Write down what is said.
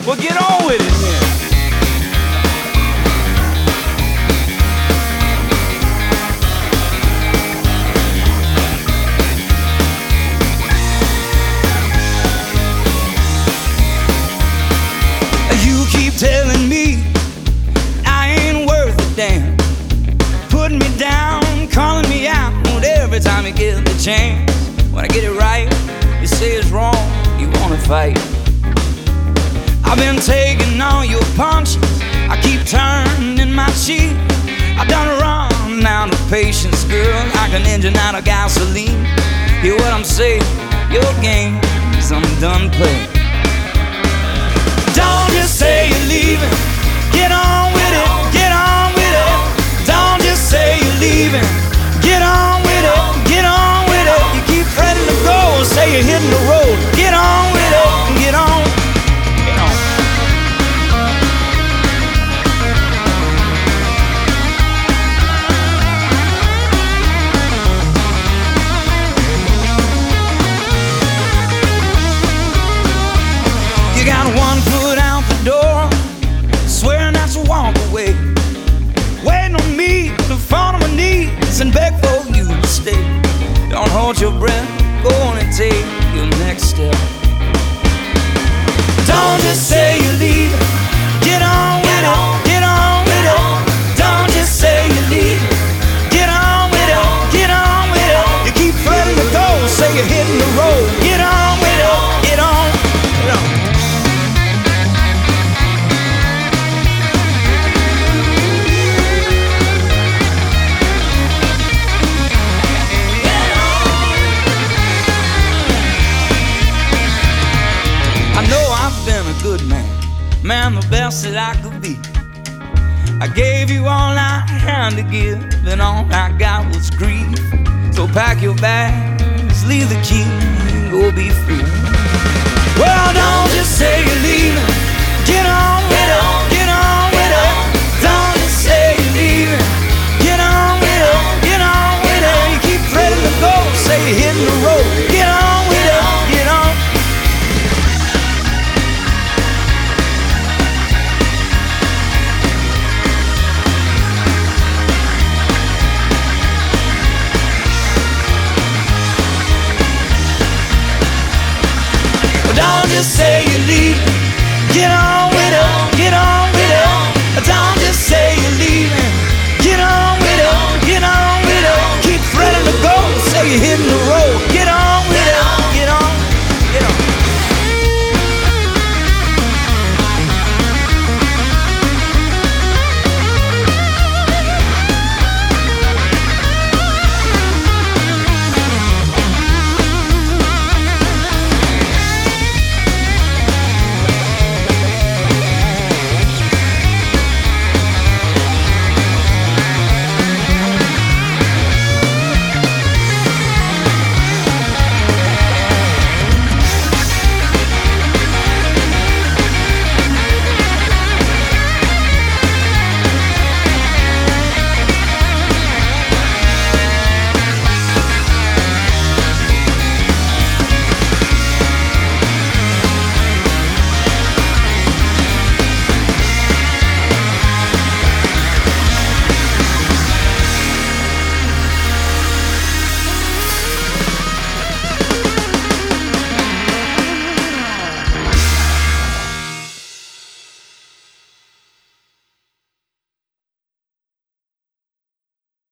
Well, get on with it then. You keep telling me I ain't worth a damn, putting me down, calling me out every time you get the chance. When I get it right, you say it's wrong, you wanna fight. I've been taking all your punches, I keep turning my cheek. I've done run out of patience, girl, like an engine out of gasoline. Hear what I'm saying, your game is I'm done playing. Don't just say you're leaving, get on with it, get on with it. Don't just say you're leaving, get on with it, get on with it. You keep ready to go, say you're hitting the road. Get on with it, get on, get on. You got one foot out the door, swearing not to walk away, waiting on me to fall on my knees and beg for you to stay. Don't hold your breath, go on and take your next step. Don't just say you're leaving, get on with it, get on with it. Don't just say you're leaving, get on with it, get on with it. You keep ready to go, say you're hitting the road. Get on with it, get on, get on. Man, the best that I could be. I gave you all I had to give, and all I got was grief. So pack your bags, leave the key, go be free. Well, don't just say